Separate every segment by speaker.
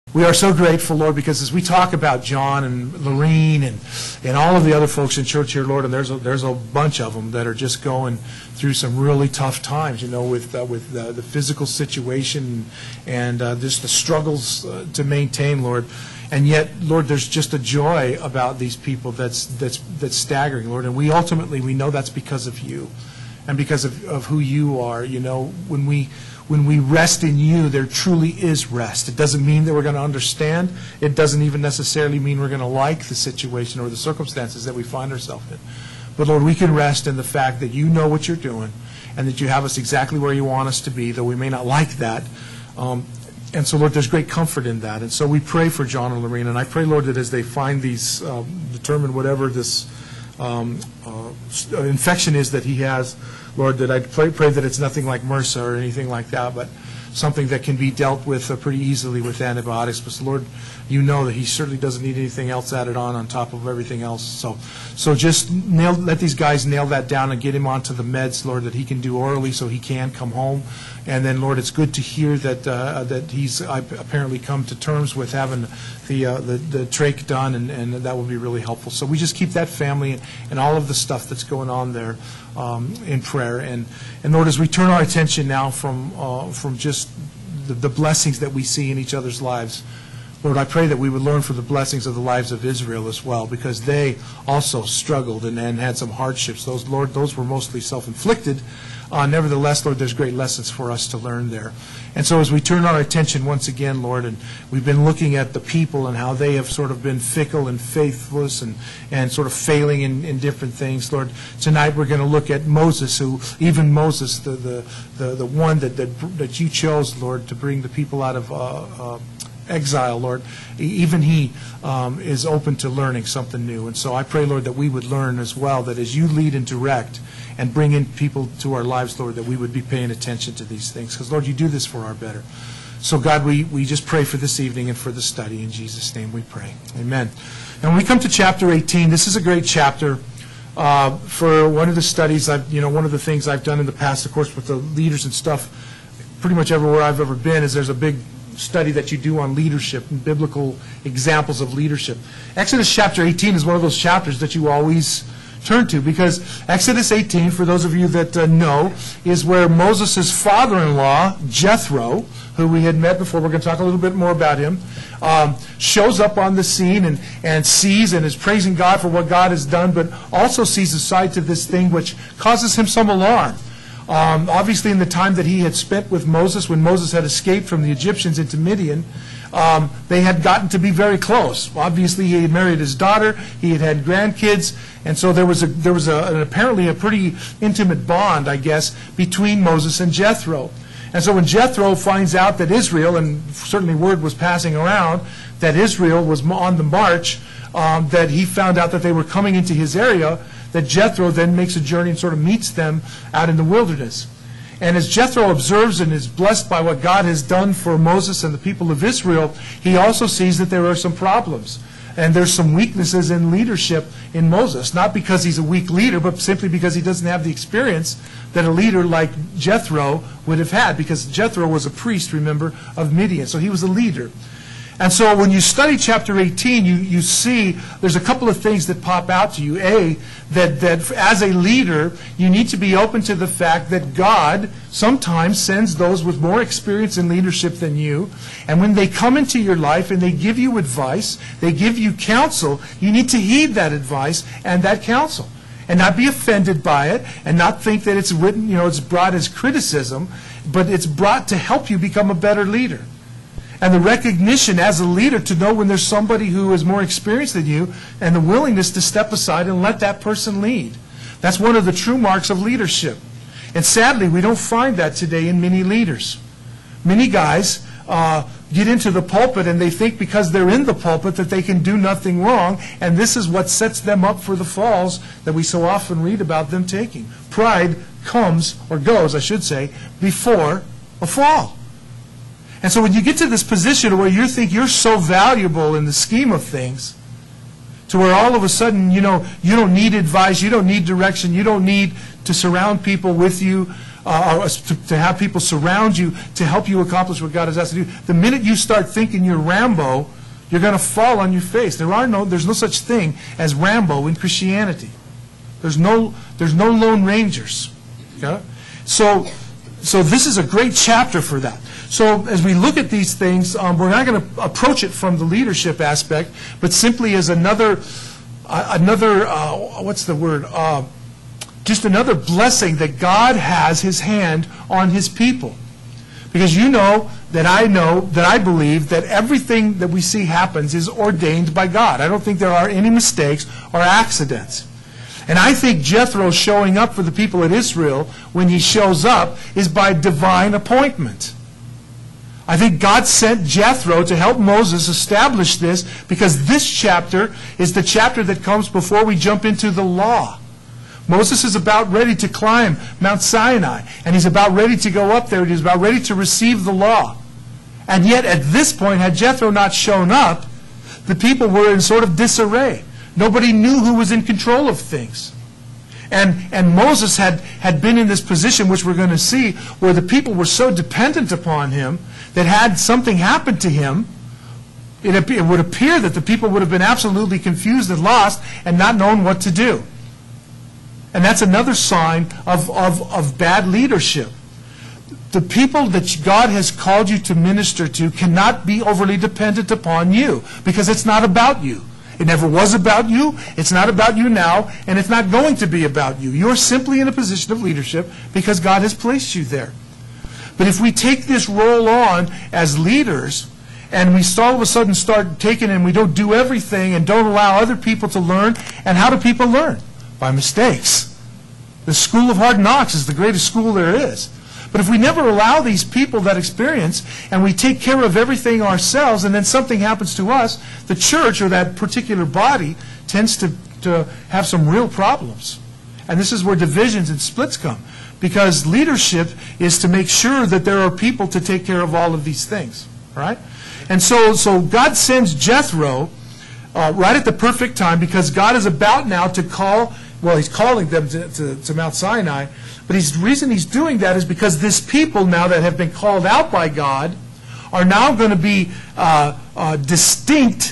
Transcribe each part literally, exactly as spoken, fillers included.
Speaker 1: We are so grateful, Lord, because as we talk about John and Lorene and, and all of the other folks in church here, Lord, and there's a, there's a bunch of them that are just going through some really tough times, you know, with uh, with uh, the physical situation and uh, just the struggles uh, to maintain, Lord. And yet, Lord, there's just a joy about these people that's that's that's staggering, Lord. And we ultimately, we know that's because of you and because of, of who you are. You know, when we when we rest in you, there truly is rest. It doesn't mean that we're going to understand. It doesn't even necessarily mean we're going to like the situation or the circumstances that we find ourselves in. But, Lord, we can rest in the fact that you know what you're doing and that you have us exactly where you want us to be, though we may not like that. Um, and so, Lord, there's great comfort in that. And so we pray for John and Lorene. And I pray, Lord, that as they find these, um, determine whatever this um, uh, infection is that he has, Lord, that I pray, pray that it's nothing like MRSA or anything like that, but something that can be dealt with uh, pretty easily with antibiotics. But, Lord, you know that he certainly doesn't need anything else added on on top of everything else. So so just nail, let these guys nail that down and get him onto the meds, Lord, that he can do orally so he can come home. And then, Lord, it's good to hear that uh, that he's uh, apparently come to terms with having the uh, the, the trach done, and, and that will be really helpful. So we just keep that family and, and all of the stuff that's going on there um, in prayer. And, and, Lord, as we turn our attention now from, uh, from just the, the blessings that we see in each other's lives, Lord, I pray that we would learn from the blessings of the lives of Israel as well, because they also struggled and, and had some hardships. Those, Lord, those were mostly self-inflicted. Uh, nevertheless, Lord, there's great lessons for us to learn there. And so as we turn our attention once again, Lord, and we've been looking at the people and how they have sort of been fickle and faithless and, and sort of failing in, in different things, Lord, tonight we're going to look at Moses, who, even Moses, the, the, the, the one that, that, that you chose, Lord, to bring the people out of uh, uh, exile, Lord, even he um, is open to learning something new. And so I pray, Lord, that we would learn as well, that as you lead and direct and bring in people to our lives, Lord, that we would be paying attention to these things. Because, Lord, you do this for our better. So, God, we, we just pray for this evening and for the study. In Jesus' name we pray. Amen. And when we come to chapter eighteen, this is a great chapter. Uh, for one of the studies, I've, you know, one of the things I've done in the past, of course, with the leaders and stuff, pretty much everywhere I've ever been, is there's a big study that you do on leadership and biblical examples of leadership. Exodus chapter eighteen is one of those chapters that you always turn to, because Exodus eighteen, for those of you that uh, know, is where Moses' father-in-law, Jethro, who we had met before, we're going to talk a little bit more about him, um, shows up on the scene and, and sees and is praising God for what God has done, but also sees a side to this thing which causes him some alarm. Um, obviously, in the time that he had spent with Moses, when Moses had escaped from the Egyptians into Midian, um, they had gotten to be very close. Obviously, he had married his daughter, he had had grandkids, and so there was a, there was a, an, apparently a pretty intimate bond, I guess, between Moses and Jethro. And so when Jethro finds out that Israel, and certainly word was passing around that Israel was on the march, um, that he found out that they were coming into his area, that Jethro then makes a journey and sort of meets them out in the wilderness. And as Jethro observes and is blessed by what God has done for Moses and the people of Israel, he also sees that there are some problems. And there's some weaknesses in leadership in Moses, not because he's a weak leader, but simply because he doesn't have the experience that a leader like Jethro would have had, because Jethro was a priest, remember, of Midian. So he was a leader. And so when you study chapter eighteen, you, you see there's a couple of things that pop out to you. A, that, that as a leader, you need to be open to the fact that God sometimes sends those with more experience in leadership than you. And when they come into your life and they give you advice, they give you counsel, you need to heed that advice and that counsel. And not be offended by it, and not think that it's written, you know, it's brought as criticism, but it's brought to help you become a better leader. And the recognition as a leader to know when there's somebody who is more experienced than you, and the willingness to step aside and let that person lead. That's one of the true marks of leadership. And sadly, we don't find that today in many leaders. Many guys uh, get into the pulpit and they think because they're in the pulpit that they can do nothing wrong, and this is what sets them up for the falls that we so often read about them taking. Pride comes, or goes, I should say, before a fall. And so when you get to this position where you think you're so valuable in the scheme of things, to where all of a sudden, you know, you don't need advice, you don't need direction, you don't need to surround people with you, uh, to, to have people surround you to help you accomplish what God has asked to do. The minute you start thinking you're Rambo, you're going to fall on your face. There are no, there's no such thing as Rambo in Christianity. There's no, there's no Lone Rangers. Okay? So, so this is a great chapter for that. So as we look at these things, um, we're not going to approach it from the leadership aspect, but simply as another, uh, another uh, what's the word? Uh, just another blessing that God has His hand on His people. Because you know that I know, that I believe that everything that we see happens is ordained by God. I don't think there are any mistakes or accidents. And I think Jethro showing up for the people of Israel, when he shows up, is by divine appointment. I think God sent Jethro to help Moses establish this, because this chapter is the chapter that comes before we jump into the law. Moses is about ready to climb Mount Sinai, and he's about ready to go up there, and he's about ready to receive the law. And yet at this point, had Jethro not shown up, the people were in sort of disarray. Nobody knew who was in control of things. And, and Moses had, had been in this position, which we're going to see, where the people were so dependent upon him that had something happened to him, it, it would appear that the people would have been absolutely confused and lost and not known what to do. And that's another sign of, of, of bad leadership. The people that God has called you to minister to cannot be overly dependent upon you, because it's not about you. It never was about you, it's not about you now, and it's not going to be about you. You're simply in a position of leadership because God has placed you there. But if we take this role on as leaders, and we all of a sudden start taking it and we don't do everything and don't allow other people to learn, and how do people learn? By mistakes. The school of hard knocks is the greatest school there is. But if we never allow these people that experience, and we take care of everything ourselves, and then something happens to us, the church or that particular body tends to, to have some real problems. And this is where divisions and splits come. Because leadership is to make sure that there are people to take care of all of these things. All right? And so, so God sends Jethro uh, right at the perfect time, because God is about now to call, well, He's calling them to, to, to Mount Sinai. But he's, the reason He's doing that is because this people now that have been called out by God are now going to be uh, uh, distinct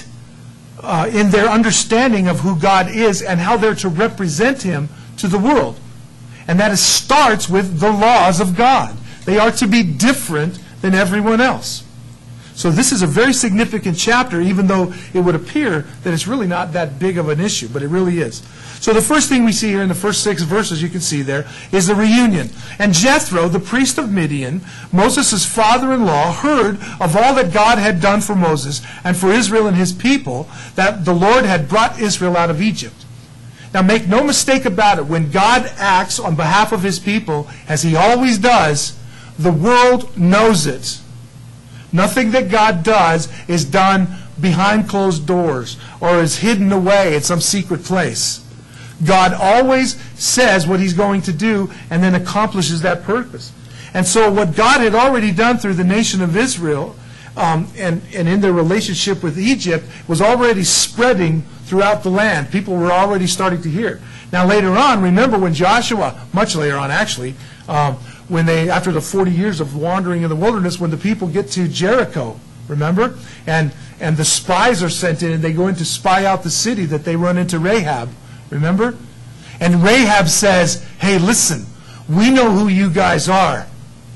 Speaker 1: uh, in their understanding of who God is and how they're to represent Him to the world. And that is, starts with the laws of God. They are to be different than everyone else. So this is a very significant chapter, even though it would appear that it's really not that big of an issue, but it really is. So the first thing we see here in the first six verses, you can see there, is the reunion. And Jethro, the priest of Midian, Moses' father-in-law, heard of all that God had done for Moses and for Israel and his people, that the Lord had brought Israel out of Egypt. Now make no mistake about it, when God acts on behalf of His people, as He always does, the world knows it. Nothing that God does is done behind closed doors or is hidden away in some secret place. God always says what He's going to do and then accomplishes that purpose. And so what God had already done through the nation of Israel um, and, and in their relationship with Egypt was already spreading throughout the land. People were already starting to hear. Now later on, remember when Joshua, much later on actually, um, when they, after the forty years of wandering in the wilderness, when the people get to Jericho, remember? And, and the spies are sent in and they go in to spy out the city, that they run into Rahab. Remember? And Rahab says, hey, listen, we know who you guys are.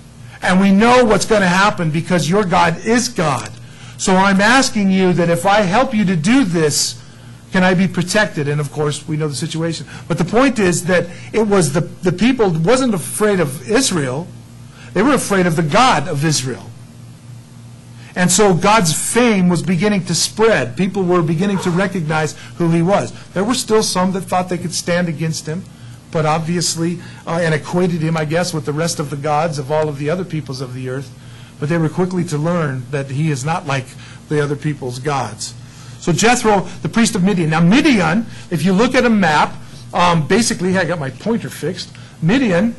Speaker 1: And we know what's going to happen because your God is God. So I'm asking you that if I help you to do this, can I be protected? And of course, we know the situation. But the point is that it was the, the people wasn't afraid of Israel. They were afraid of the God of Israel. And so God's fame was beginning to spread. People were beginning to recognize who He was. There were still some that thought they could stand against Him, but obviously, uh, and equated Him, I guess, with the rest of the gods of all of the other peoples of the earth. But they were quickly to learn that He is not like the other people's gods. So Jethro, the priest of Midian. Now Midian, if you look at a map, um, basically, I got my pointer fixed. Midian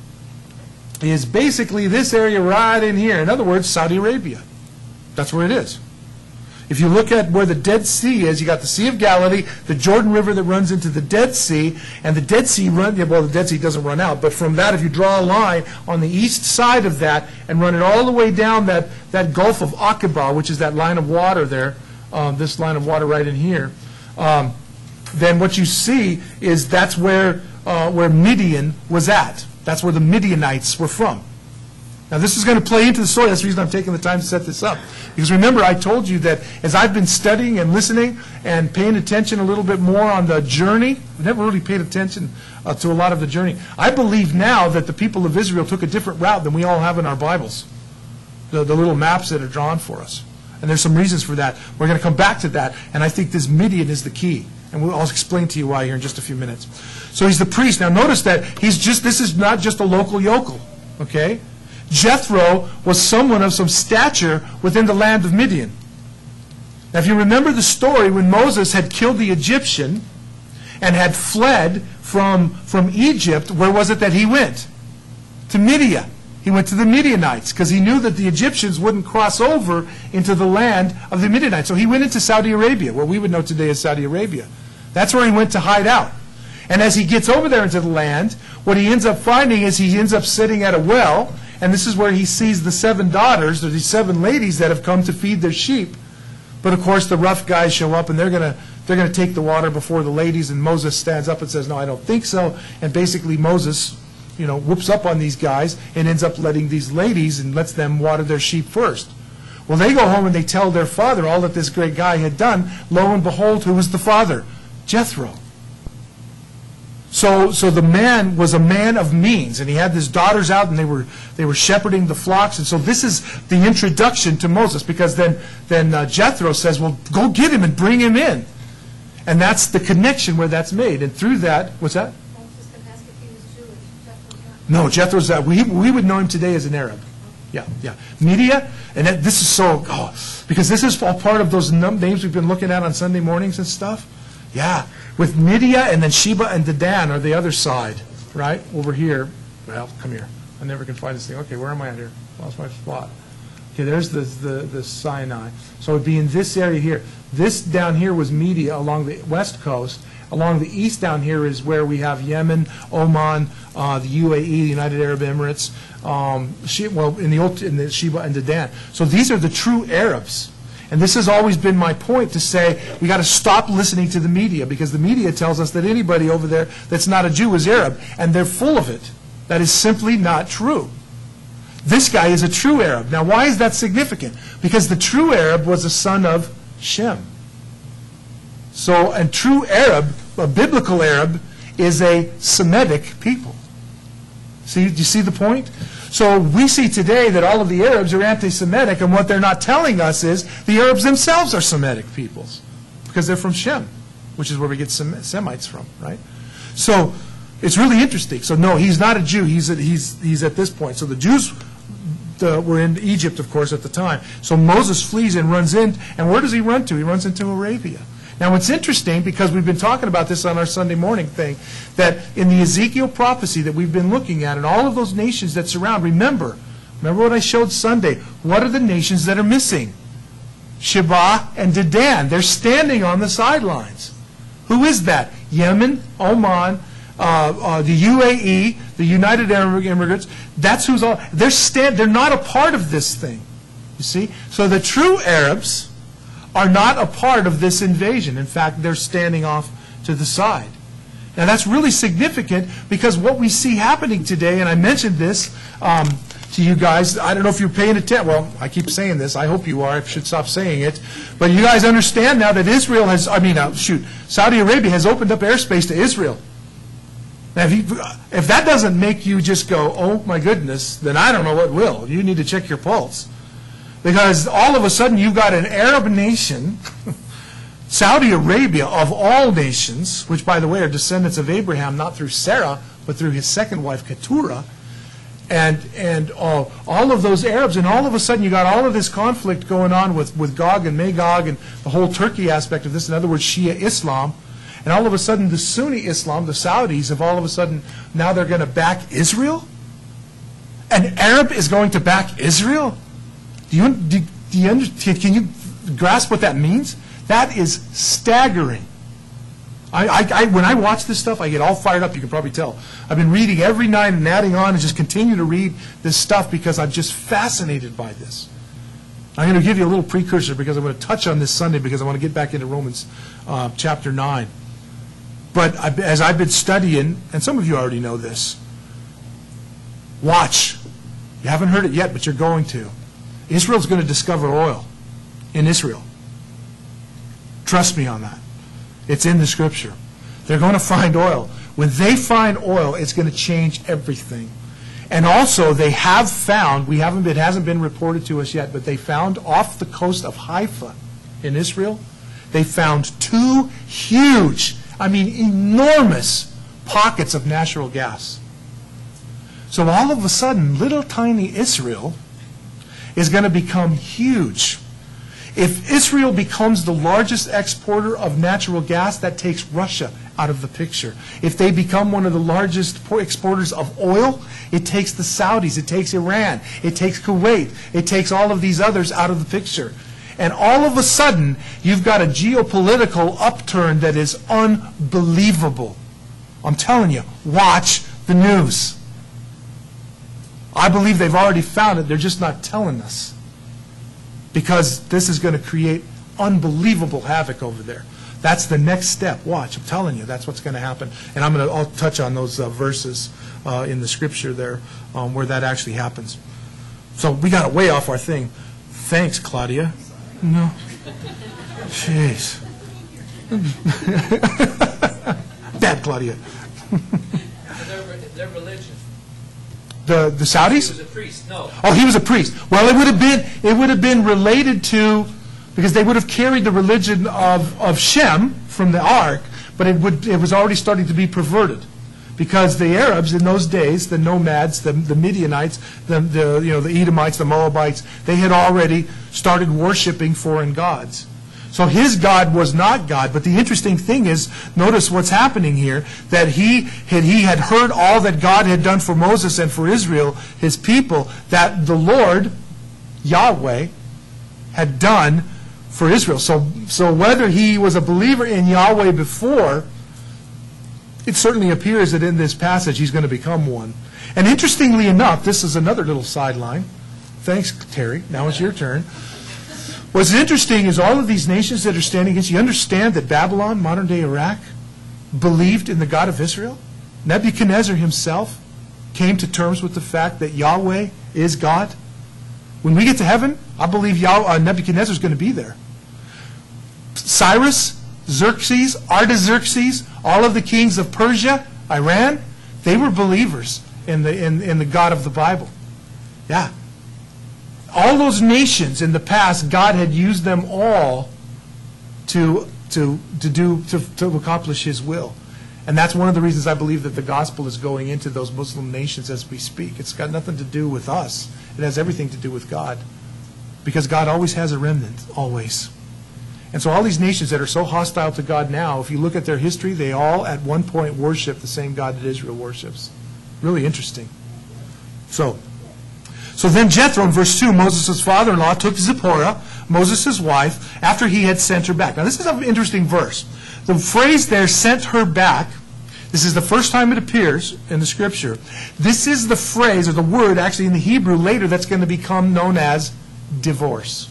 Speaker 1: is basically this area right in here. In other words, Saudi Arabia. That's where it is. If you look at where the Dead Sea is, you got the Sea of Galilee, the Jordan River that runs into the Dead Sea, and the Dead Sea run, yeah, well, the Dead Sea doesn't run out, but from that, if you draw a line on the east side of that and run it all the way down that, that Gulf of Aqaba, which is that line of water there, um, this line of water right in here, um, then what you see is that's where, uh, where Midian was at. That's where the Midianites were from. Now, this is going to play into the story. That's the reason I'm taking the time to set this up. Because remember, I told you that as I've been studying and listening and paying attention a little bit more on the journey, I've never really paid attention uh, to a lot of the journey. I believe now that the people of Israel took a different route than we all have in our Bibles, the, the little maps that are drawn for us. And there's some reasons for that. We're going to come back to that, and I think this Midian is the key. And we'll, I'll explain to you why here in just a few minutes. So he's the priest. Now, notice that he's just, this is not just a local yokel, okay? Jethro was someone of some stature within the land of Midian. Now, if you remember the story when Moses had killed the Egyptian and had fled from, from Egypt, where was it that he went? To Midian. He went to the Midianites because he knew that the Egyptians wouldn't cross over into the land of the Midianites. So he went into Saudi Arabia, what we would know today as Saudi Arabia. That's where he went to hide out. And as he gets over there into the land, what he ends up finding is he ends up sitting at a well. And this is where he sees the seven daughters, or these seven ladies that have come to feed their sheep. But of course, the rough guys show up, and they're going to they're going to take the water before the ladies. And Moses stands up and says, "No, I don't think so." And basically, Moses, you know, whoops up on these guys and ends up letting these ladies and lets them water their sheep first. Well, they go home and they tell their father all that this great guy had done. Lo and behold, who was the father? Jethro. So, so the man was a man of means, and he had his daughters out, and they were they were shepherding the flocks. And so this is the introduction to Moses, because then then uh, Jethro says, "Well, go get him and bring him in," and that's the connection where that's made. And through that, what's that?
Speaker 2: I was just going to ask if he was Jewish. Jethro's not.
Speaker 1: No, Jethro's uh, we we would know him today as an Arab. Yeah, yeah. Media, and that, this is so oh, because this is all part of those num- names we've been looking at on Sunday mornings and stuff. Yeah. With Midia and then Sheba and Dedan are the other side, right? Over here. Well, come here. I never can find this thing. Okay, where am I at here? Lost my spot. Okay, there's the, the, the Sinai. So it would be in this area here. This down here was Media along the west coast. Along the east down here is where we have Yemen, Oman, uh, the U A E, the United Arab Emirates, um, she, well, in the, old, in the Sheba and Dedan. So these are the true Arabs. And this has always been my point, to say we got to stop listening to the media, because the media tells us that anybody over there that's not a Jew is Arab, and they're full of it. That is simply not true. This guy is a true Arab. Now, why is that significant? Because the true Arab was a son of Shem. So a true Arab, a biblical Arab, is a Semitic people. See, do you see the point? So we see today that all of the Arabs are anti-Semitic, and what they're not telling us is the Arabs themselves are Semitic peoples, because they're from Shem, which is where we get Sem- Semites from, right? So it's really interesting. So no, he's not a Jew. He's at, he's he's at this point. So the Jews the, were in Egypt, of course, at the time. So Moses flees and runs in, and where does he run to? He runs into Arabia. Now, it's interesting, because we've been talking about this on our Sunday morning thing, that in the Ezekiel prophecy that we've been looking at, and all of those nations that surround, remember, remember what I showed Sunday, what are the nations that are missing? Sheba and Dedan. They're standing on the sidelines. Who is that? Yemen, Oman, uh, uh, the U A E, the United Arab Emirates. That's who's all. They're stand. They're not a part of this thing. You see? So the true Arabs are not a part of this invasion. In fact, they're standing off to the side. Now, that's really significant, because what we see happening today, and I mentioned this um, to you guys, I don't know if you're paying attention. Well, I keep saying this. I hope you are. I should stop saying it. But you guys understand now that Israel has, I mean, uh, shoot, Saudi Arabia has opened up airspace to Israel. Now, if, you, if that doesn't make you just go, oh, my goodness, then I don't know what will. You need to check your pulse. Because all of a sudden you've got an Arab nation, Saudi Arabia of all nations, which, by the way, are descendants of Abraham, not through Sarah, but through his second wife, Keturah, and and all, all of those Arabs, and all of a sudden you got all of this conflict going on with, with Gog and Magog and the whole Turkey aspect of this, in other words, Shia Islam, and all of a sudden the Sunni Islam, the Saudis, have all of a sudden, now they're going to back Israel? An Arab is going to back Israel? Do you, do, do you understand? Can you grasp what that means? That is staggering. I, I, I, when I watch this stuff, I get all fired up. You can probably tell. I've been reading every night and adding on and just continue to read this stuff because I'm just fascinated by this. I'm going to give you a little precursor because I'm going to touch on this Sunday because I want to get back into Romans uh, chapter nine. But I, as I've been studying, and some of you already know this, watch. You haven't heard it yet, but you're going to. Israel's going to discover oil in Israel. Trust me on that. It's in the Scripture. They're going to find oil. When they find oil, it's going to change everything. And also, they have found, we haven't, it hasn't been reported to us yet, but they found off the coast of Haifa in Israel, they found two huge, I mean enormous pockets of natural gas. So all of a sudden, little tiny Israel is going to become huge. If Israel becomes the largest exporter of natural gas, that takes Russia out of the picture. If they become one of the largest exporters of oil, it takes the Saudis, it takes Iran, it takes Kuwait, it takes all of these others out of the picture. And all of a sudden, you've got a geopolitical upturn that is unbelievable. I'm telling you, watch the news. I believe they've already found it, they're just not telling us. Because this is going to create unbelievable havoc over there. That's the next step. Watch, I'm telling you, that's what's going to happen. And I'm going to I'll touch on those uh, verses uh, in the Scripture there um, where that actually happens. So we got way off our thing. Thanks, Claudia. No. Jeez. Bad Claudia.
Speaker 3: Their, their religion.
Speaker 1: The the Saudis?
Speaker 3: He was a priest. No.
Speaker 1: Oh, he was a priest. Well, it would have been it would have been related to, because they would have carried the religion of, of Shem from the ark, but it would it was already starting to be perverted, because the Arabs in those days, the nomads, the, the Midianites, the, the you know the Edomites, the Moabites, they had already started worshiping foreign gods. So his God was not God. But the interesting thing is, notice what's happening here, that he had, he had heard all that God had done for Moses and for Israel, his people, that the Lord, Yahweh, had done for Israel. So, so whether he was a believer in Yahweh before, it certainly appears that in this passage he's going to become one. And interestingly enough, this is another little sideline. Thanks, Terry. Now it's your turn. What's interesting is all of these nations that are standing against, you understand that Babylon, modern-day Iraq, believed in the God of Israel? Nebuchadnezzar himself came to terms with the fact that Yahweh is God. When we get to heaven, I believe Yahweh, uh, Nebuchadnezzar is going to be there. Cyrus, Xerxes, Artaxerxes, all of the kings of Persia, Iran, they were believers in the, in, in the God of the Bible. Yeah. All those nations in the past, God had used them all to, to, to, do, to, to accomplish His will. And that's one of the reasons I believe that the gospel is going into those Muslim nations as we speak. It's got nothing to do with us. It has everything to do with God. Because God always has a remnant, always. And so all these nations that are so hostile to God now, if you look at their history, they all at one point worship the same God that Israel worships. Really interesting. So, so then Jethro, in verse two, Moses' father-in-law, took Zipporah, Moses' wife, after he had sent her back. Now this is an interesting verse. The phrase there, sent her back, this is the first time it appears in the Scripture. This is the phrase, or the word actually in the Hebrew later, that's going to become known as divorce.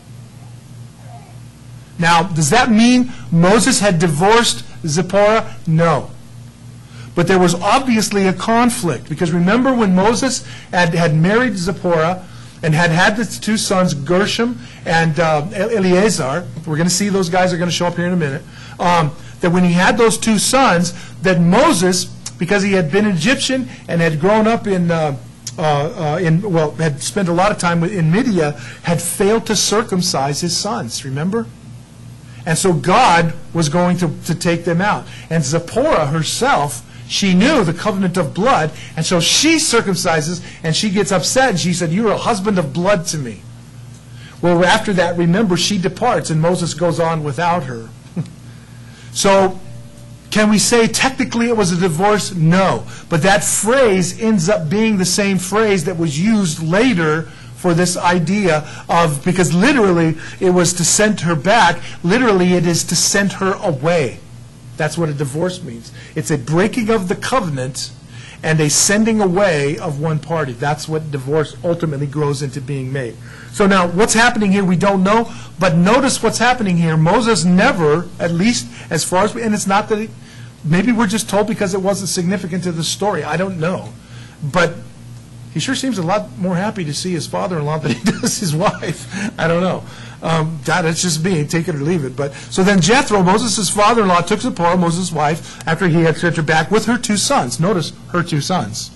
Speaker 1: Now, does that mean Moses had divorced Zipporah? No. But there was obviously a conflict, because remember when Moses had, had married Zipporah and had had the two sons, Gershom and uh, Eleazar, we're going to see those guys are going to show up here in a minute, um, that when he had those two sons, that Moses, because he had been Egyptian and had grown up in, uh, uh, uh, in well, had spent a lot of time in Midian, had failed to circumcise his sons, remember? And so God was going to, to take them out. And Zipporah herself, she knew the covenant of blood, and so she circumcises, and she gets upset, and she said, "You're a husband of blood to me." Well, after that, remember, she departs, and Moses goes on without her. So, can we say technically it was a divorce? No. But that phrase ends up being the same phrase that was used later for this idea of, because literally it was to send her back, literally it is to send her away. That's what a divorce means. It's a breaking of the covenant and a sending away of one party. That's what divorce ultimately grows into being made. So now, what's happening here, we don't know, but notice what's happening here. Moses never, at least as far as, and it's not that, he, maybe we're just told because it wasn't significant to the story. I don't know. But he sure seems a lot more happy to see his father-in-law than he does his wife. I don't know. Um, God, it's just me, take it or leave it. But so then Jethro, Moses' father-in-law, took Zipporah, Moses' wife, after he had sent her back with her two sons. Notice, her two sons.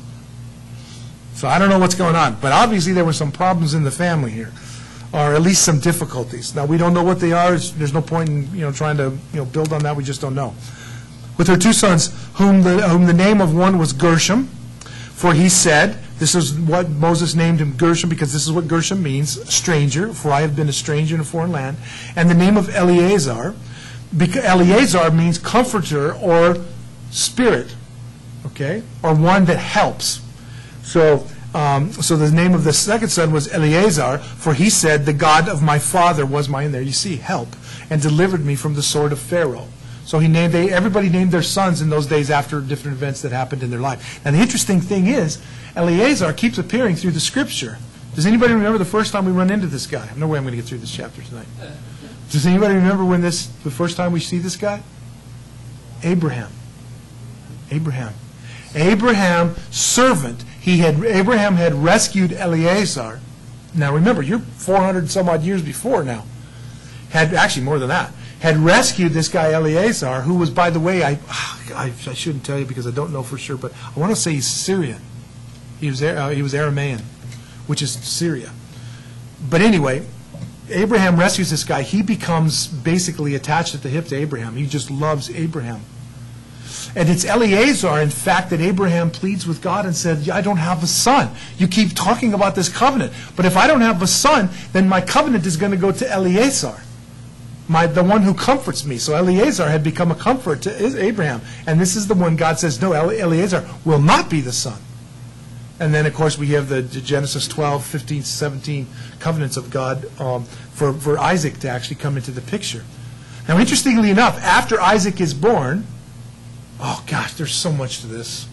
Speaker 1: So I don't know what's going on, but obviously there were some problems in the family here, or at least some difficulties. Now we don't know what they are. There's no point in you know trying to you know build on that. We just don't know. With her two sons, whom the whom the name of one was Gershom, for he said, this is what Moses named him Gershom, because this is what Gershom means, stranger, for I have been a stranger in a foreign land. And the name of Eleazar, because Eleazar means comforter or spirit, okay, or one that helps. So, um, so the name of the second son was Eleazar, for he said, the God of my father was my, and there you see, help, and delivered me from the sword of Pharaoh. So he named, they, everybody named their sons in those days after different events that happened in their life. And the interesting thing is, Eleazar keeps appearing through the Scripture. Does anybody remember the first time we run into this guy? No way I'm going to get through this chapter tonight. Does anybody remember when this, the first time we see this guy? Abraham. Abraham. Abraham, servant. He had, Abraham had rescued Eleazar. Now remember, you're four hundred some odd years before now. Had, actually more than that. Had rescued this guy Eleazar, who was, by the way, I, I, I shouldn't tell you because I don't know for sure, but I want to say he's Syrian. He was, uh, he was Aramaean, which is Syria. But anyway, Abraham rescues this guy. He becomes basically attached at the hip to Abraham. He just loves Abraham. And it's Eleazar, in fact, that Abraham pleads with God and said, I don't have a son. You keep talking about this covenant, but if I don't have a son, then my covenant is going to go to Eleazar, my, the one who comforts me. So Eleazar had become a comfort to Abraham. And this is the one God says, no, Eleazar will not be the son. And then, of course, we have the Genesis twelve, fifteen, seventeen covenants of God um, for, for Isaac to actually come into the picture. Now, interestingly enough, after Isaac is born, oh, gosh, there's so much to this.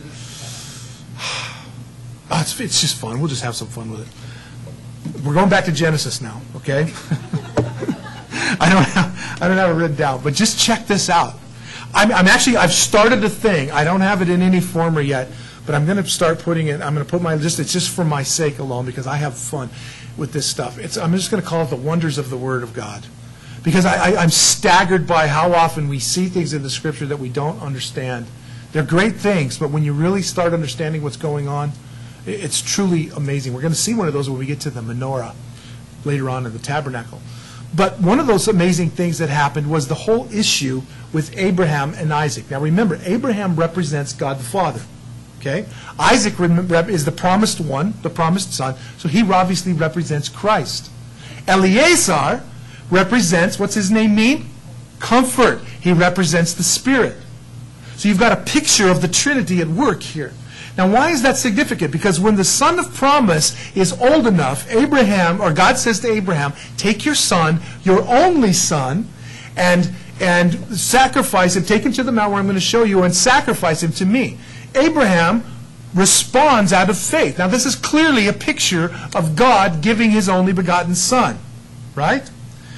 Speaker 1: Oh, it's, it's just fun. We'll just have some fun with it. We're going back to Genesis now, okay? I don't have, I don't have it written down, but just check this out. I'm, I'm actually, I've started a thing. I don't have it in any form yet, but I'm going to start putting it, I'm going to put my, just, it's just for my sake alone because I have fun with this stuff. It's, I'm just going to call it the wonders of the Word of God. Because I, I, I'm staggered by how often we see things in the Scripture that we don't understand. They're great things, but when you really start understanding what's going on, it's truly amazing. We're going to see one of those when we get to the menorah later on in the tabernacle. But one of those amazing things that happened was the whole issue with Abraham and Isaac. Now remember, Abraham represents God the Father. Okay? Isaac is the promised one, the promised son, so he obviously represents Christ. Eleazar represents, what's his name mean? Comfort. He represents the Spirit. So you've got a picture of the Trinity at work here. Now why is that significant? Because when the son of promise is old enough, Abraham, or God says to Abraham, take your son, your only son, and, and sacrifice him, take him to the mount where I'm going to show you, and sacrifice him to me. Abraham responds out of faith. Now this is clearly a picture of God giving his only begotten son. Right?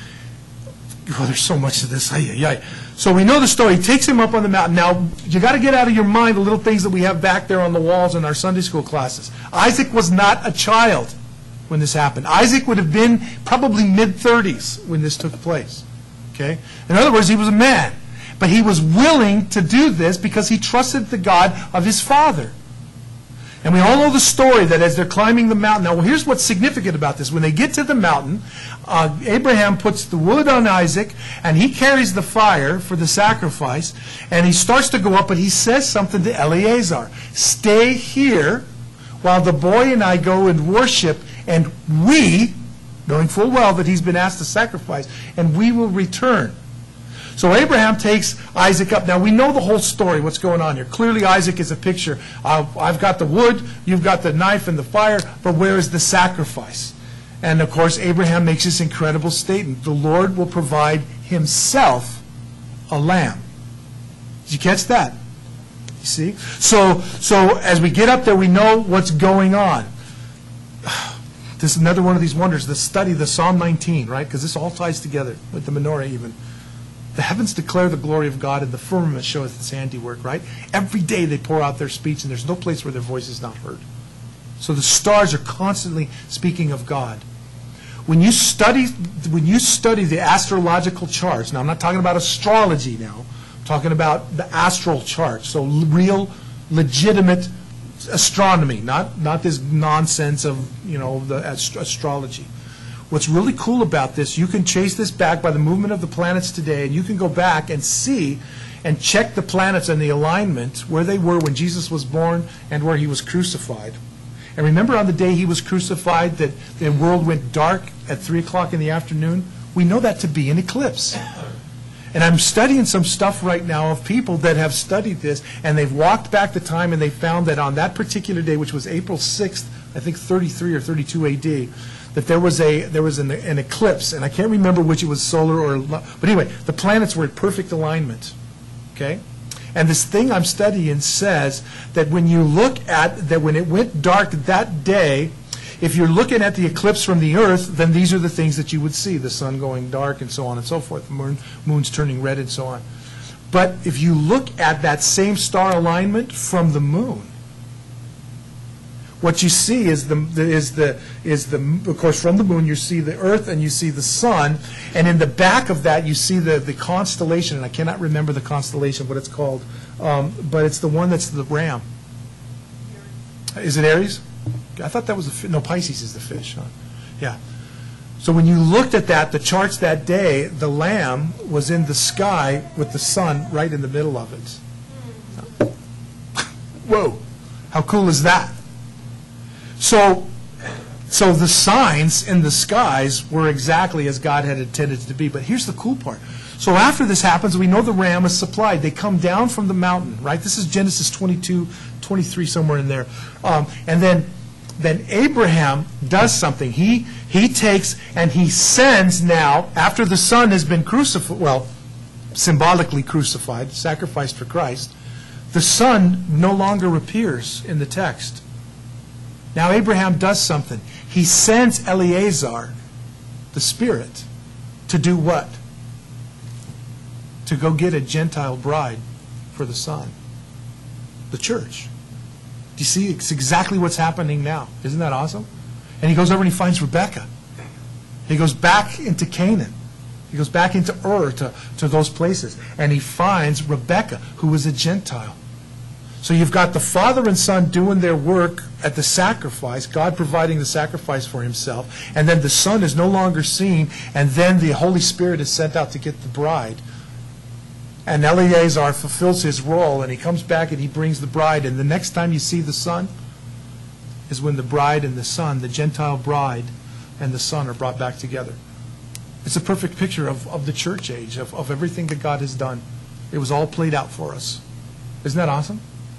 Speaker 1: Oh, there's so much to this. Ay, ay, ay. So we know the story. He takes him up on the mountain. Now, you got to get out of your mind the little things that we have back there on the walls in our Sunday school classes. Isaac was not a child when this happened. Isaac would have been probably mid thirties when this took place. Okay? In other words, he was a man. But he was willing to do this because he trusted the God of his father. And we all know the story that as they're climbing the mountain. Now, well, here's what's significant about this. When they get to the mountain, uh, Abraham puts the wood on Isaac, and he carries the fire for the sacrifice, and he starts to go up, but he says something to Eleazar. Stay here while the boy and I go and worship, and we, knowing full well that he's been asked to sacrifice, and we will return. So Abraham takes Isaac up. Now we know the whole story, what's going on here. Clearly Isaac is a picture. Uh, I've got the wood, you've got the knife and the fire, but where is the sacrifice? And of course, Abraham makes this incredible statement: the Lord will provide himself a lamb. Did you catch that? You see? So, so as we get up there, we know what's going on. This is another one of these wonders, the study, the Psalm nineteen, right? Because this all ties together with the menorah even. The heavens declare the glory of God, and the firmament showeth his handiwork, right? Every day they pour out their speech, and there's no place where their voice is not heard. So the stars are constantly speaking of God. When you study, when you study the astrological charts, now I'm not talking about astrology now, I'm talking about the astral charts, so real, legitimate astronomy, not, not this nonsense of, you know, the ast- astrology. What's really cool about this, you can chase this back by the movement of the planets today, and you can go back and see and check the planets and the alignment where they were when Jesus was born and where he was crucified. And remember on the day he was crucified that the world went dark at three o'clock in the afternoon? We know that to be an eclipse. And I'm studying some stuff right now of people that have studied this, and they've walked back the time, and they found that on that particular day, which was April sixth, I think thirty-three or thirty-two A D, that there was a there was an, an eclipse, and I can't remember which it was solar or, but anyway, the planets were in perfect alignment. Okay? And this thing I'm studying says that when you look at, that when it went dark that day, if you're looking at the eclipse from the earth, then these are the things that you would see, the sun going dark and so on and so forth, the moon, moon's turning red and so on. But if you look at that same star alignment from the moon, what you see is the is the is the of course from the moon you see the earth and you see the sun, and in the back of that you see the the constellation, and I cannot remember the constellation what it's called, um, but it's the one that's the ram. Is it Aries? I thought that was the fi- no Pisces is the fish. Huh? Yeah. So when you looked at that, the charts that day, the lamb was in the sky with the sun right in the middle of it. Whoa! How cool is that? So, so the signs in the skies were exactly as God had intended it to be. But here's the cool part. So after this happens, we know the ram is supplied. They come down from the mountain, right? This is Genesis twenty-two, twenty-three, somewhere in there. Um, and then, then Abraham does something. He, he takes and he sends now, after the son has been crucified, well, symbolically crucified, sacrificed for Christ, the son no longer appears in the text. Now Abraham does something. He sends Eleazar, the spirit, to do what? To go get a Gentile bride for the son. The church. Do you see? It's exactly what's happening now. Isn't that awesome? And he goes over and he finds Rebekah. He goes back into Canaan. He goes back into Ur, to, to those places. And he finds Rebekah, who was a Gentile. So you've got the father and son doing their work at the sacrifice, God providing the sacrifice for himself, and then the son is no longer seen, and then the Holy Spirit is sent out to get the bride. And Eleazar fulfills his role, and he comes back and he brings the bride, and the next time you see the son is when the bride and the son, the Gentile bride and the son, are brought back together. It's a perfect picture of, of the church age, of, of everything that God has done. It was all played out for us. Isn't that awesome?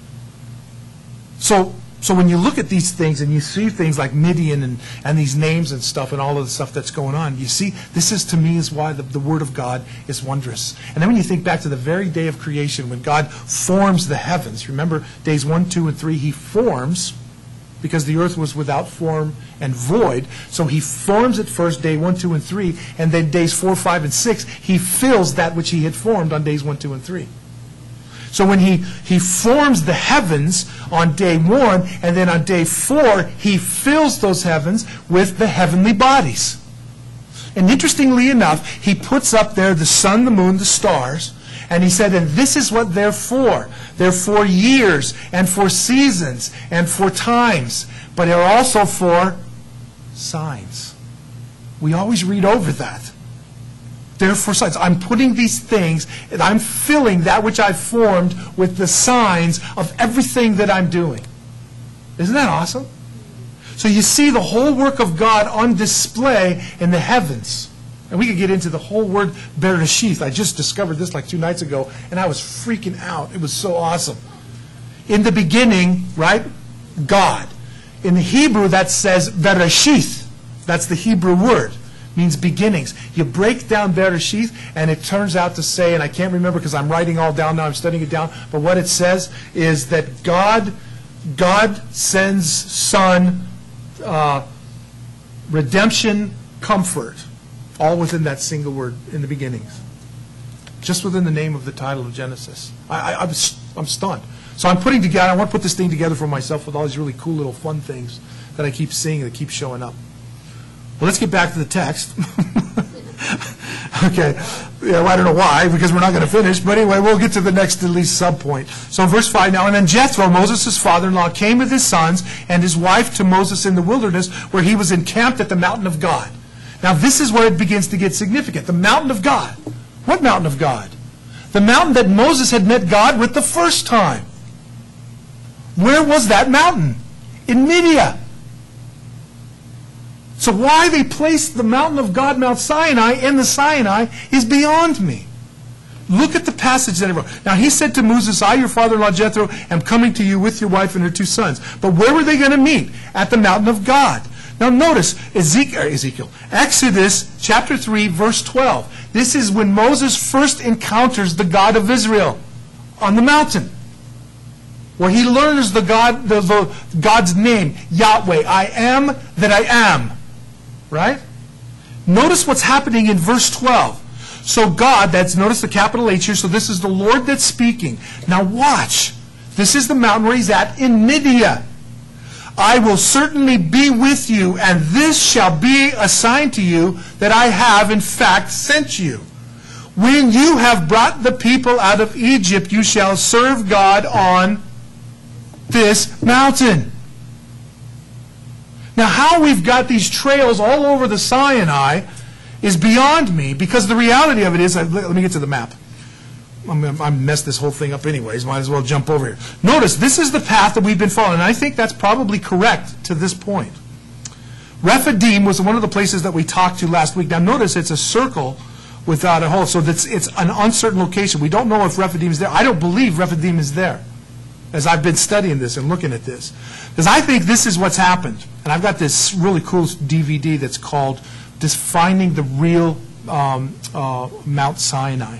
Speaker 1: So, so when you look at these things and you see things like Midian and, and these names and stuff and all of the stuff that's going on, you see, this is to me is why the, the Word of God is wondrous. And then when you think back to the very day of creation when God forms the heavens, remember days one, two, and three, he forms because the earth was without form and void. So he forms it first, day one, two, and three, and then days four, five, and six, he fills that which he had formed on days one, two, and three. So when he, he forms the heavens on day one, and then on day four, he fills those heavens with the heavenly bodies. And interestingly enough, he puts up there the sun, the moon, the stars, and he said, and this is what they're for. They're for years, and for seasons, and for times, but they're also for signs. We always read over that. They're for signs. I'm putting these things, and I'm filling that which I've formed with the signs of everything that I'm doing. Isn't that awesome? So you see the whole work of God on display in the heavens. And we could get into the whole word Bereshith. I just discovered this like two nights ago, and I was freaking out. It was so awesome. In the beginning, right? God. In the Hebrew, that says Bereshith. That's the Hebrew word. Means beginnings. You break down Bereshith, and it turns out to say, and I can't remember because I'm writing all down now, I'm studying it down, but what it says is that God, God sends Son, uh, redemption, comfort, all within that single word in the beginnings. Just within the name of the title of Genesis. I, I, I'm, I'm stunned. So I'm putting together, I want to put this thing together for myself with all these really cool little fun things that I keep seeing that keep showing up. Well, let's get back to the text. Okay. Yeah, well, I don't know why, because we're not going to finish. But anyway, we'll get to the next, at least, sub-point. So in verse five now, and then Jethro, Moses' father-in-law, came with his sons and his wife to Moses in the wilderness, where he was encamped at the mountain of God. Now, this is where it begins to get significant. The mountain of God. What mountain of God? The mountain that Moses had met God with the first time. Where was that mountain? In Midian. So why they placed the mountain of God, Mount Sinai, in the Sinai is beyond me. Look at the passage that he wrote. Now he said to Moses, I, your father-in-law Jethro, am coming to you with your wife and her two sons. But where were they going to meet? At the mountain of God. Now notice, Ezekiel, Ezekiel, Exodus chapter three, verse twelve. This is when Moses first encounters the God of Israel on the mountain, where he learns the God, the, the God's name, Yahweh. I am that I am. Right? Notice what's happening in verse twelve. So God, that's, notice the capital H here, so this is the Lord that's speaking. Now watch. This is the mountain where he's at in Midian. I will certainly be with you, and this shall be a sign to you that I have in fact sent you. When you have brought the people out of Egypt, you shall serve God on this mountain. Now, how we've got these trails all over the Sinai is beyond me, because the reality of it is, let me get to the map. I'm going to mess this whole thing up anyways, might as well jump over here. Notice, this is the path that we've been following, and I think that's probably correct to this point. Rephidim was one of the places that we talked to last week. Now, notice it's a circle without a hole, so that's, it's an uncertain location. We don't know if Rephidim is there. I don't believe Rephidim is there, as I've been studying this and looking at this. Because I think this is what's happened. And I've got this really cool D V D that's called Finding the Real um, uh, Mount Sinai.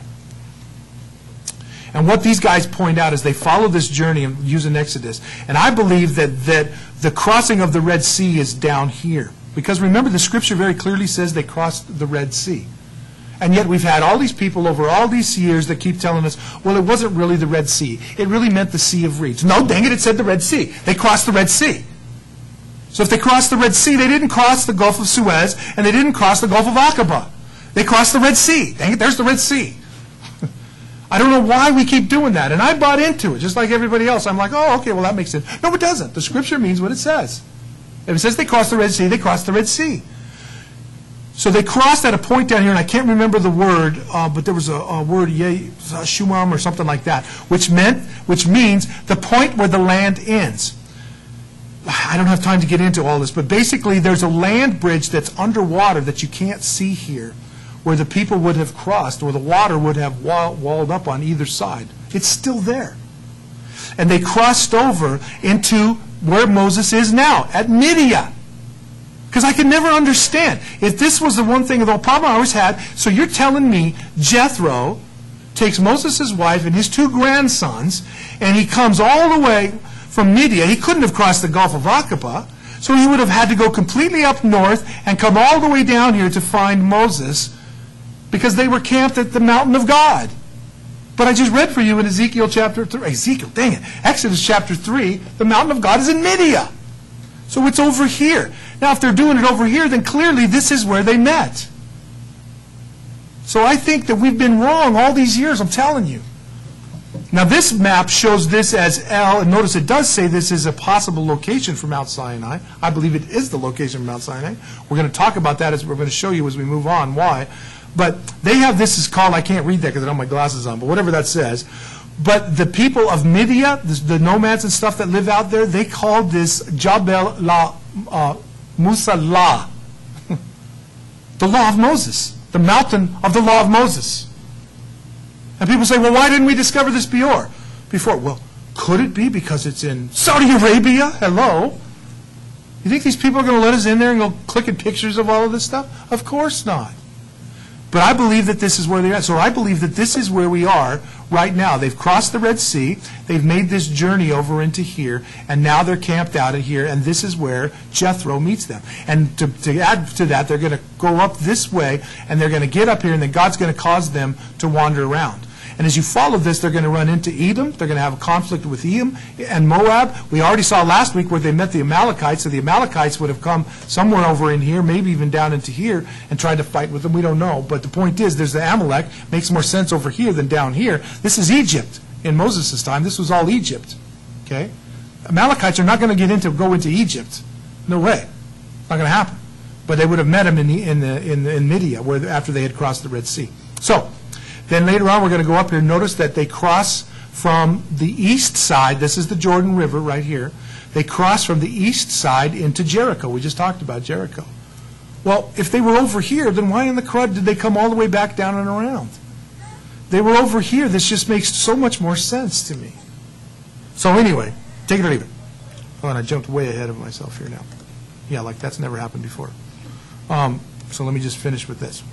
Speaker 1: And what these guys point out is they follow this journey and use an Exodus. And I believe that, that the crossing of the Red Sea is down here. Because remember, the Scripture very clearly says they crossed the Red Sea. And yet we've had all these people over all these years that keep telling us, well, it wasn't really the Red Sea. It really meant the Sea of Reeds. No, dang it, it said the Red Sea. They crossed the Red Sea. So if they crossed the Red Sea, they didn't cross the Gulf of Suez, and they didn't cross the Gulf of Aqaba. They crossed the Red Sea. Dang it, there's the Red Sea. I don't know why we keep doing that. And I bought into it, just like everybody else. I'm like, oh, okay, well, that makes sense. No, it doesn't. The Scripture means what it says. If it says they crossed the Red Sea, they crossed the Red Sea. So they crossed at a point down here, and I can't remember the word, uh, but there was a, a word, Shumam or something like that, which meant, which means the point where the land ends. I don't have time to get into all this, but basically there's a land bridge that's underwater that you can't see here, where the people would have crossed, or the water would have wall, walled up on either side. It's still there. And they crossed over into where Moses is now, at Midian. Because I could never understand. If this was the one thing, the problem I always had, so you're telling me Jethro takes Moses' wife and his two grandsons, and he comes all the way from Midian. He couldn't have crossed the Gulf of Aqaba, so he would have had to go completely up north and come all the way down here to find Moses, because they were camped at the mountain of God. But I just read for you in Ezekiel chapter three, Ezekiel, dang it, Exodus chapter three, the mountain of God is in Midian. So it's over here. Now, if they're doing it over here, then clearly this is where they met. So I think that we've been wrong all these years, I'm telling you. Now, this map shows this as L, and notice it does say this is a possible location for Mount Sinai. I believe it is the location for Mount Sinai. We're going to talk about that as we're going to show you as we move on why. But they have this is called, I can't read that because I don't have my glasses on, but whatever that says. But the people of Midian, the, the nomads and stuff that live out there, they called this Jabal La uh, Musalla, the law of Moses, the mountain of the law of Moses. And people say, well, why didn't we discover this before? Before, well, could it be because it's in Saudi Arabia? Hello. You think these people are going to let us in there and go clicking pictures of all of this stuff? Of course not. But I believe that this is where they're at. So I believe that this is where we are right now. They've crossed the Red Sea. They've made this journey over into here, and now they're camped out of here, and this is where Jethro meets them. And to, to add to that, they're going to go up this way, and they're going to get up here, and then God's going to cause them to wander around. And as you follow this, they're going to run into Edom. They're going to have a conflict with Edom and Moab. We already saw last week where they met the Amalekites. So the Amalekites would have come somewhere over in here, maybe even down into here, and tried to fight with them. We don't know. But the point is, there's the Amalek. Makes more sense over here than down here. This is Egypt in Moses' time. This was all Egypt. Okay? Amalekites are not going to get into go into Egypt. No way. Not going to happen. But they would have met him in the in the in, the, in Midian, where after they had crossed the Red Sea. So. Then later on, we're going to go up here. Notice that they cross from the east side. This is the Jordan River right here. They cross from the east side into Jericho. We just talked about Jericho. Well, if they were over here, then why in the crud did they come all the way back down and around? They were over here. This just makes so much more sense to me. So anyway, take it or leave it. Oh, and I jumped way ahead of myself here now. Yeah, like that's never happened before. Um, so let me just finish with this.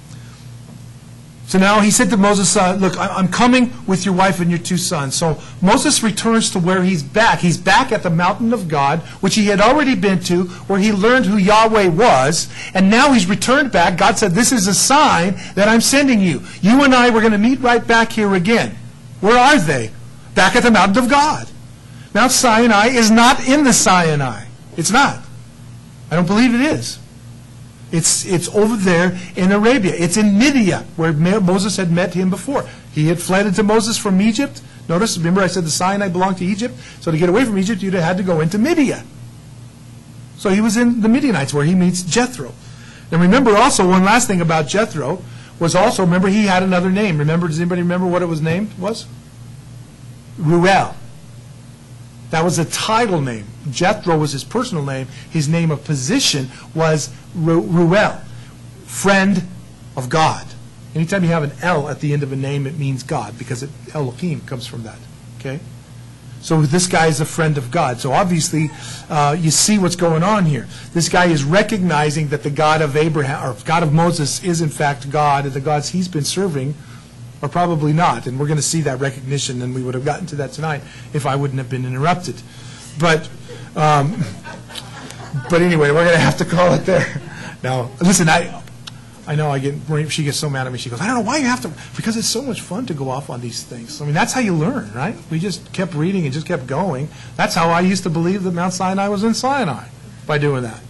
Speaker 1: So now he said to Moses, uh, look, I'm coming with your wife and your two sons. So Moses returns to where he's back. He's back at the mountain of God, which he had already been to, where he learned who Yahweh was. And now he's returned back. God said, this is a sign that I'm sending you. You and I, we're going to meet right back here again. Where are they? Back at the mountain of God. Mount Sinai is not in the Sinai. It's not. I don't believe it is. It's it's over there in Arabia. It's in Midian, where Moses had met him before. He had fled into Moses from Egypt. Notice, remember I said the Sinai belonged to Egypt? So to get away from Egypt, you'd have had to go into Midian. So he was in the Midianites, where he meets Jethro. And remember also, one last thing about Jethro was also, remember he had another name. Remember, does anybody remember what it was named was? Ruel. That was a title name. Jethro was his personal name. His name of position was Ruel, friend of God. Anytime you have an L at the end of a name, it means God, because it, Elohim comes from that. Okay? So this guy is a friend of God. So obviously, uh, you see what's going on here. This guy is recognizing that the God of Abraham, or God of Moses, is in fact God, and the gods he's been serving or probably not. And we're going to see that recognition, and we would have gotten to that tonight if I wouldn't have been interrupted. But um, but anyway, we're going to have to call it there. Now, listen, I I know I get she gets so mad at me. She goes, I don't know why you have to, because it's so much fun to go off on these things. I mean, that's how you learn, right? We just kept reading and just kept going. That's how I used to believe that Mount Sinai was in Sinai, by doing that.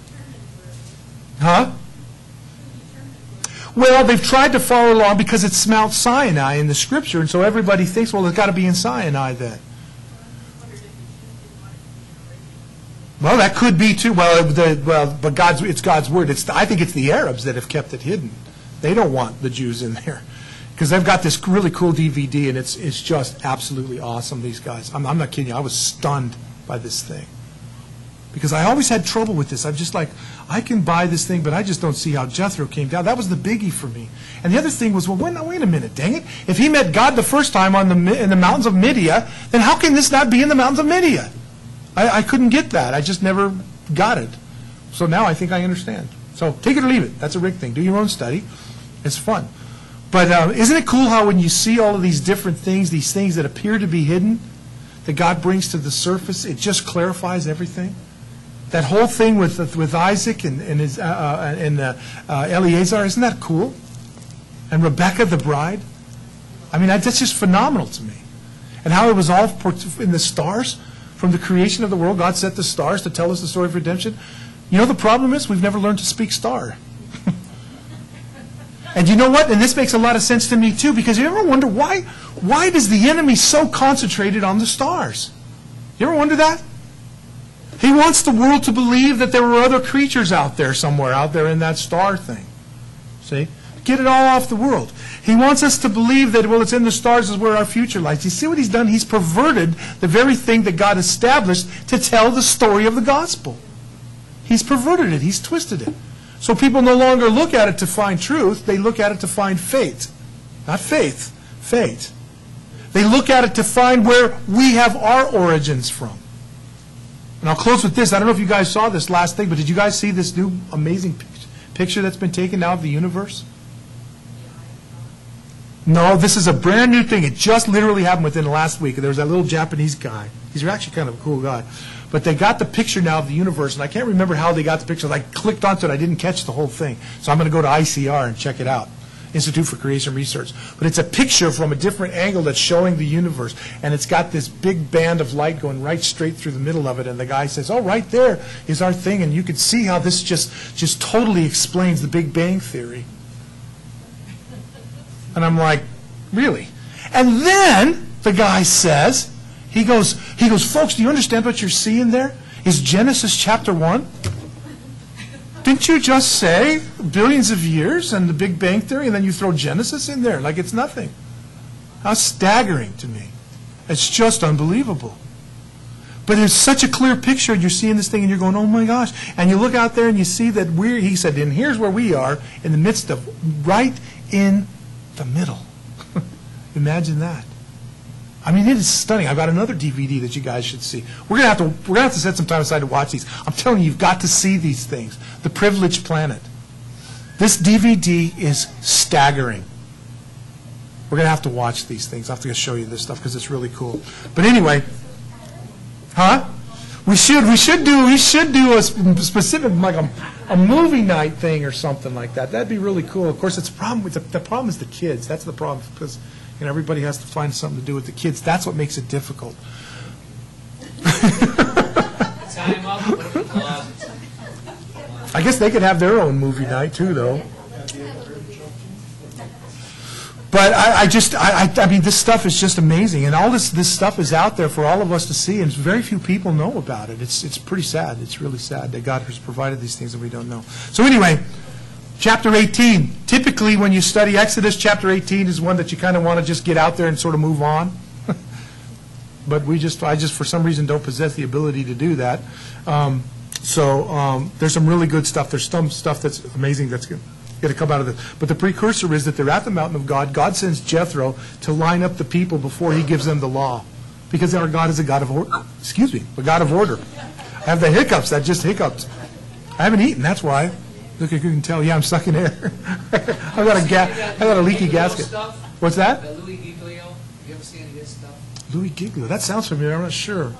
Speaker 1: Huh? Well, they've tried to follow along because it's Mount Sinai in the Scripture, and so everybody thinks, well, it's got to be in Sinai then. Well, that could be too. Well, the, well, but God's it's God's word. It's I think it's the Arabs that have kept it hidden. They don't want the Jews in there because they've got this really cool D V D, and it's it's just absolutely awesome. These guys, I'm, I'm not kidding you. I was stunned by this thing because I always had trouble with this. I'm just like, I can buy this thing, but I just don't see how Jethro came down. That was the biggie for me. And the other thing was, well, wait, wait a minute, dang it! If he met God the first time on the in the mountains of Midian, then how can this not be in the mountains of Midian? I, I couldn't get that. I just never got it. So now I think I understand. So take it or leave it. That's a Rick thing. Do your own study. It's fun. But uh, isn't it cool how when you see all of these different things, these things that appear to be hidden, that God brings to the surface, it just clarifies everything? That whole thing with with Isaac and, and, his, uh, uh, and uh, uh, Eleazar, isn't that cool? And Rebecca the bride? I mean, that's just phenomenal to me. And how it was all in the stars. From the creation of the world, God set the stars to tell us the story of redemption. You know the problem is we've never learned to speak star. And you know what? And this makes a lot of sense to me too, because you ever wonder why why does the enemy so concentrated on the stars? You ever wonder that? He wants the world to believe that there were other creatures out there somewhere, out there in that star thing. See? Get it all off the world. He wants us to believe that, well, it's in the stars is where our future lies. You see what he's done? He's perverted the very thing that God established to tell the story of the gospel. He's perverted it. He's twisted it. So people no longer look at it to find truth. They look at it to find fate. Not faith. Fate. They look at it to find where we have our origins from. And I'll close with this. I don't know if you guys saw this last thing, but did you guys see this new amazing pic- picture that's been taken now of the universe? No, this is a brand new thing. It just literally happened within the last week. There was that little Japanese guy. He's actually kind of a cool guy. But they got the picture now of the universe, and I can't remember how they got the picture. I clicked onto it. I didn't catch the whole thing. So I'm going to go to I C R and check it out, Institute for Creation Research. But it's a picture from a different angle that's showing the universe. And it's got this big band of light going right straight through the middle of it. And the guy says, oh, right there is our thing. And you can see how this just, just totally explains the Big Bang Theory. And I'm like, really? And then the guy says, he goes, he goes, folks, do you understand what you're seeing there? Is Genesis chapter one? Didn't you just say billions of years and the Big Bang Theory, and then you throw Genesis in there like it's nothing? How staggering to me. It's just unbelievable. But there's such a clear picture, and you're seeing this thing, and you're going, oh my gosh. And you look out there, and you see that we're, he said, and here's where we are, in the midst of, right in the middle. Imagine that. I mean, it is stunning. I've got another D V D that you guys should see. We're gonna have to we're gonna have to set some time aside to watch these. I'm telling you, you've got to see these things. The Privileged Planet. This D V D is staggering. We're gonna have to watch these things. I have to show you this stuff because it's really cool. But anyway, huh? We should we should do we should do a specific like a, a movie night thing or something like that. That'd be really cool. Of course, it's a problem with the, the problem is the kids. That's the problem because you know everybody has to find something to do with the kids. That's what makes it difficult.
Speaker 3: Time up, put it in the closet.
Speaker 1: I guess they could have their own movie night too, though. But I, I just, I, I, I mean, this stuff is just amazing, and all this, this stuff is out there for all of us to see, and very few people know about it. It's, it's pretty sad. It's really sad that God has provided these things that we don't know. So anyway, chapter eighteen. Typically, when you study Exodus, chapter eighteen is one that you kind of want to just get out there and sort of move on. But we just, I just, for some reason, don't possess the ability to do that. Um, so um, there's some really good stuff. There's some stuff that's amazing that's good. Going to come out of this. But the precursor is that they're at the mountain of God. God sends Jethro to line up the people before he gives them the law. Because our God is a God of order. Excuse me, a God of order. I have the hiccups. That just hiccups. I haven't eaten, that's why. Look, you can tell. Yeah, I'm sucking air. I've got a, ga- I've got a leaky gasket.
Speaker 3: Stuff?
Speaker 1: What's that?
Speaker 3: That Louis Giglio. Have you ever seen any of his stuff?
Speaker 1: Louis Giglio. That sounds familiar. I'm not sure.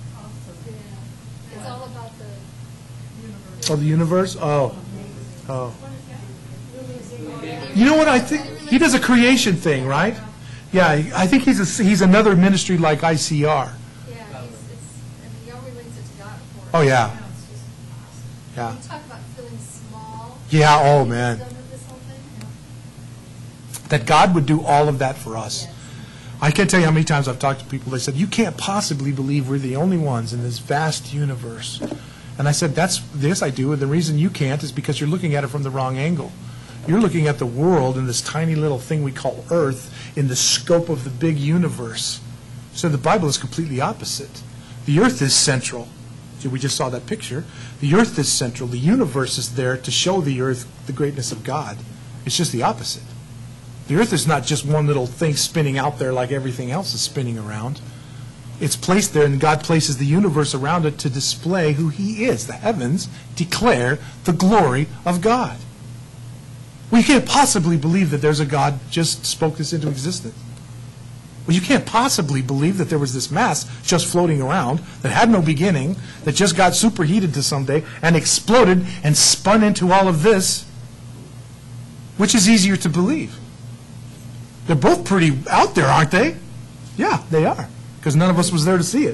Speaker 2: It's all about the universe.
Speaker 1: Oh, the universe? Oh. Oh. You know what I think? He does a creation thing, right? Yeah, I think he's a, he's another ministry like I C R.
Speaker 2: Yeah, it's, it's, I mean, he all relates it to God, of course.
Speaker 1: Oh, yeah.
Speaker 2: You know, it's just awesome.
Speaker 1: Yeah.
Speaker 2: You talk about feeling small.
Speaker 1: Yeah, oh, man.
Speaker 2: Done with this whole thing, yeah.
Speaker 1: That God would do all of that for us. I can't tell you how many times I've talked to people, they said, you can't possibly believe we're the only ones in this vast universe. And I said, that's, yes, I do, and the reason you can't is because you're looking at it from the wrong angle. You're looking at the world in this tiny little thing we call Earth in the scope of the big universe. So the Bible is completely opposite. The Earth is central. See, we just saw that picture. The Earth is central. The universe is there to show the Earth the greatness of God. It's just the opposite. The Earth is not just one little thing spinning out there like everything else is spinning around. It's placed there, and God places the universe around it to display who He is. The heavens declare the glory of God. We can't possibly believe that there's a God just spoke this into existence. Well, you can't possibly believe that there was this mass just floating around that had no beginning, that just got superheated to someday and exploded and spun into all of this. Which is easier to believe? They're both pretty out there, aren't they? Yeah, they are. Because none of us was there to see it.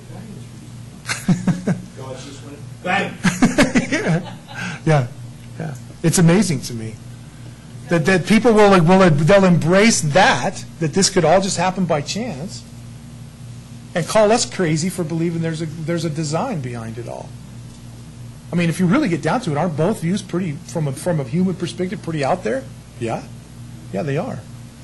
Speaker 4: God just went bang.
Speaker 1: yeah. yeah, yeah. It's amazing to me. That, that people will, will they'll embrace that, that this could all just happen by chance, and call us crazy for believing there's a there's a design behind it all. I mean, if you really get down to it, aren't both views pretty, from a, from a human perspective, pretty out there? Yeah. Yeah, they are.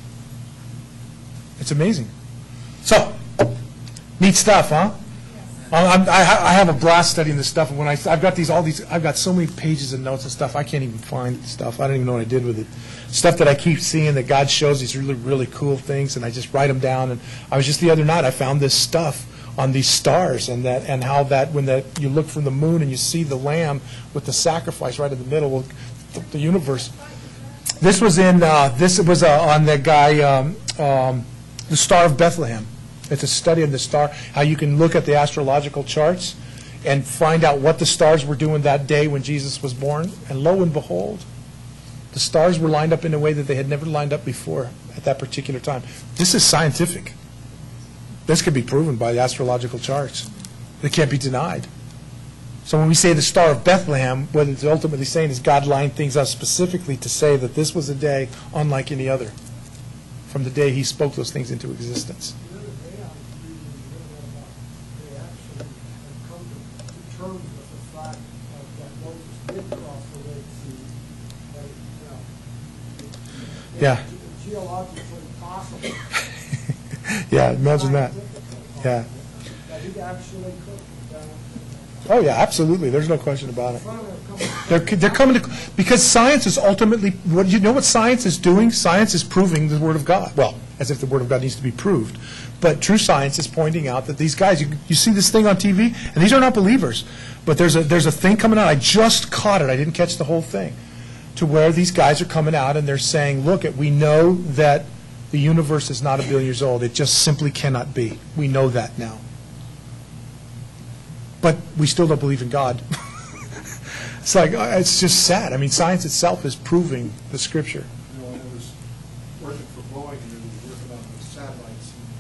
Speaker 1: It's amazing. So, neat stuff, huh? I'm, I, I have a blast studying this stuff. And when I, I've got these, all these, I've got so many pages of notes and stuff. I can't even find stuff. I don't even know what I did with it. Stuff that I keep seeing that God shows these really, really cool things, and I just write them down. And I was just the other night, I found this stuff on these stars, and that, and how that, when that, you look from the moon and you see the lamb with the sacrifice right in the middle of the, the universe. This was in, uh, this was uh, on the guy, um, um, the Star of Bethlehem. It's a study of the star, how you can look at the astrological charts and find out what the stars were doing that day when Jesus was born. And lo and behold, the stars were lined up in a way that they had never lined up before at that particular time. This is scientific. This can be proven by the astrological charts. It can't be denied. So when we say the Star of Bethlehem, what it's ultimately saying is God lined things up specifically to say that this was a day unlike any other, from the day he spoke those things into existence.
Speaker 5: The other day I was reading a little about they actually have come to, to terms with the fact of that Moses did cross the Red Sea, that you know,
Speaker 1: Yeah.
Speaker 5: it's geologically possible.
Speaker 1: Yeah, imagine that.
Speaker 5: Scientifically
Speaker 1: Yeah.
Speaker 5: possible, That he actually could have done it.
Speaker 1: Oh, yeah, absolutely. There's no question about it.
Speaker 5: Finally have come to-
Speaker 1: They're, they're coming to, because science is ultimately, what, you know what science is doing? Science is proving the Word of God. Well, as if the Word of God needs to be proved. But true science is pointing out that these guys, you, you see this thing on T V, and these are not believers, but there's a, there's a thing coming out. I just caught it. I didn't catch the whole thing. To where these guys are coming out and they're saying, look, it, we know that the universe is not a billion years old. It just simply cannot be. We know that now. But we still don't believe in God. It's like, uh, it's just sad. I mean, science itself is proving the Scripture.
Speaker 4: You know, when I was working for Boeing, and we were working on the satellites, and